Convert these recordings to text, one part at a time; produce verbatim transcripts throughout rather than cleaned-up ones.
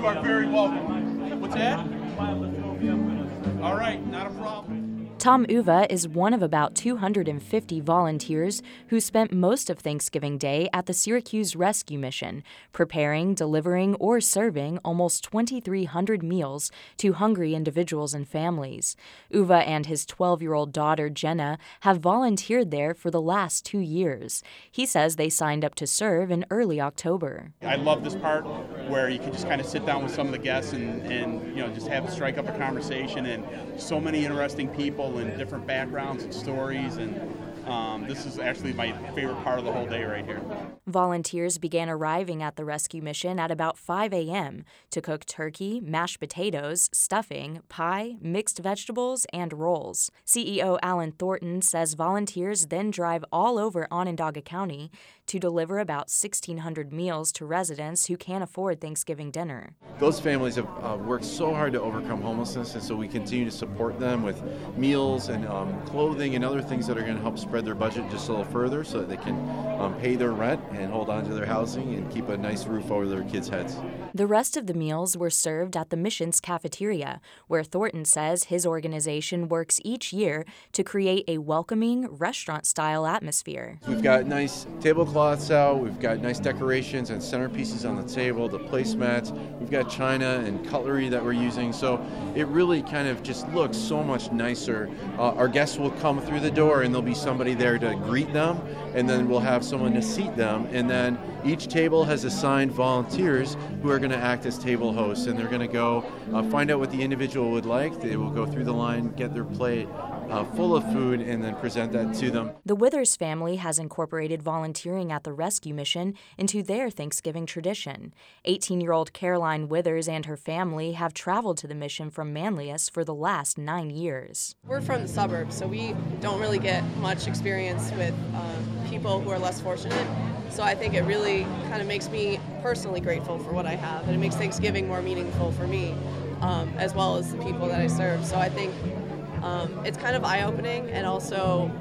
are very welcome. What's that? All right, not a problem. Tom Uva is one of about two hundred fifty volunteers who spent most of Thanksgiving Day at the Syracuse Rescue Mission, preparing, delivering, or serving almost twenty-three hundred meals to hungry individuals and families. Uva and his twelve-year-old daughter, Jenna, have volunteered there for the last two years. He says they signed up to serve in early October. I love this part where you can just kind of sit down with some of the guests and, and you know, just have strike up a conversation, and so many interesting people and different backgrounds and stories, and um, this is actually my favorite part of the whole day right here. Volunteers began arriving at the rescue mission at about five a.m. to cook turkey, mashed potatoes, stuffing, pie, mixed vegetables, and rolls. C E O Alan Thornton says volunteers then drive all over Onondaga County to deliver about sixteen hundred meals to residents who can't afford Thanksgiving dinner. Those families have uh, worked so hard to overcome homelessness, and so we continue to support them with meals and um, clothing and other things that are going to help spread their budget just a little further so that they can um, pay their rent and hold on to their housing and keep a nice roof over their kids' heads. The rest of the meals were served at the mission's cafeteria, where Thornton says his organization works each year to create a welcoming, restaurant-style atmosphere. We've got nice tablecloths out, we've got nice decorations and centerpieces on the table, the placemats, we've got china and cutlery that we're using, so it really kind of just looks so much nicer. Uh, our guests will come through the door and there'll be somebody there to greet them, and then we'll have someone to seat them, and then each table has assigned volunteers who are going to act as table hosts, and they're going to go uh, find out what the individual would like. They will go through the line, get their plate uh, full of food, and then present that to them. The Withers family has incorporated volunteering at the rescue mission into their Thanksgiving tradition. eighteen-year-old Caroline Withers and her family have traveled to the mission from Manlius for the last nine years. We're from the suburbs, so we don't really get much experience with um, people who are less fortunate. So I think it really kind of makes me personally grateful for what I have, and it makes Thanksgiving more meaningful for me, um, as well as the people that I serve. So I think um, it's kind of eye-opening and also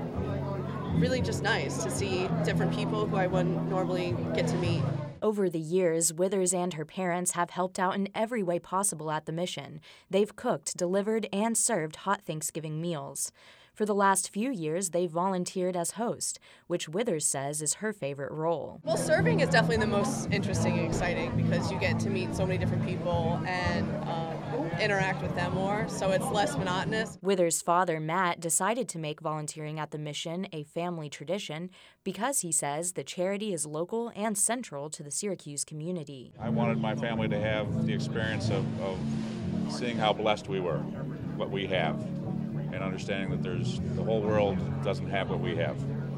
really just nice to see different people who I wouldn't normally get to meet. Over the years, Withers and her parents have helped out in every way possible at the mission. They've cooked, delivered, and served hot Thanksgiving meals. For the last few years, they've volunteered as host, which Withers says is her favorite role. Well, serving is definitely the most interesting and exciting because you get to meet so many different people and um, interact with them more, so it's less monotonous. Withers' father, Matt, decided to make volunteering at the mission a family tradition because he says the charity is local and central to the Syracuse community. I wanted my family to have the experience of, of seeing how blessed we were, what we have, and understanding that there's the whole world doesn't have what we have,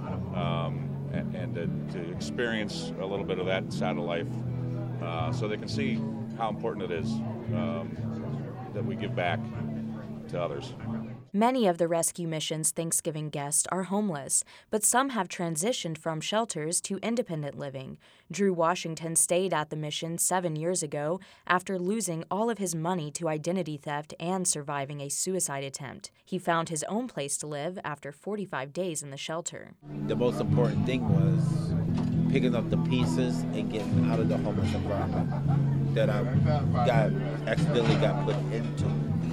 um, and, and to, to experience a little bit of that side of life, uh, so they can see how important it is um, that we give back to others. Many of the rescue mission's Thanksgiving guests are homeless, but some have transitioned from shelters to independent living. Drew Washington stayed at the mission seven years ago after losing all of his money to identity theft and surviving a suicide attempt. He found his own place to live after forty-five days in the shelter. The most important thing was picking up the pieces and getting out of the homeless environment that I got accidentally got put into.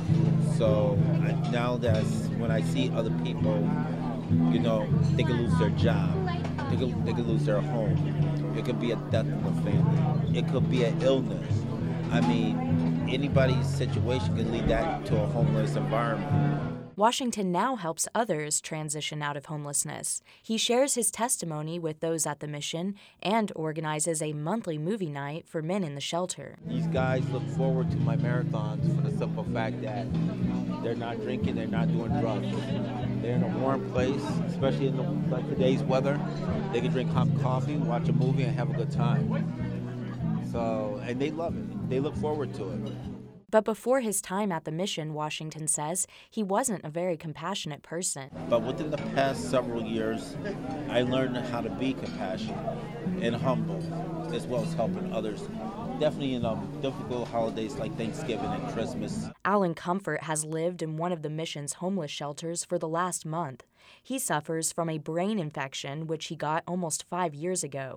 So now that when I see other people, you know, they could lose their job, they could, they could lose their home. It could be a death in the family. It could be an illness. I mean, anybody's situation could lead that to a homeless environment. Washington now helps others transition out of homelessness. He shares his testimony with those at the mission and organizes a monthly movie night for men in the shelter. These guys look forward to my marathons for the simple fact that they're not drinking, they're not doing drugs. They're in a warm place, especially in the, like today's weather. They can drink hot coffee, watch a movie, and have a good time. So, and they love it. They look forward to it. But before his time at the mission, Washington says, he wasn't a very compassionate person. But within the past several years, I learned how to be compassionate and humble, as well as helping others. Definitely in um, difficult holidays like Thanksgiving and Christmas. Alan Comfort has lived in one of the mission's homeless shelters for the last month. He suffers from a brain infection, which he got almost five years ago.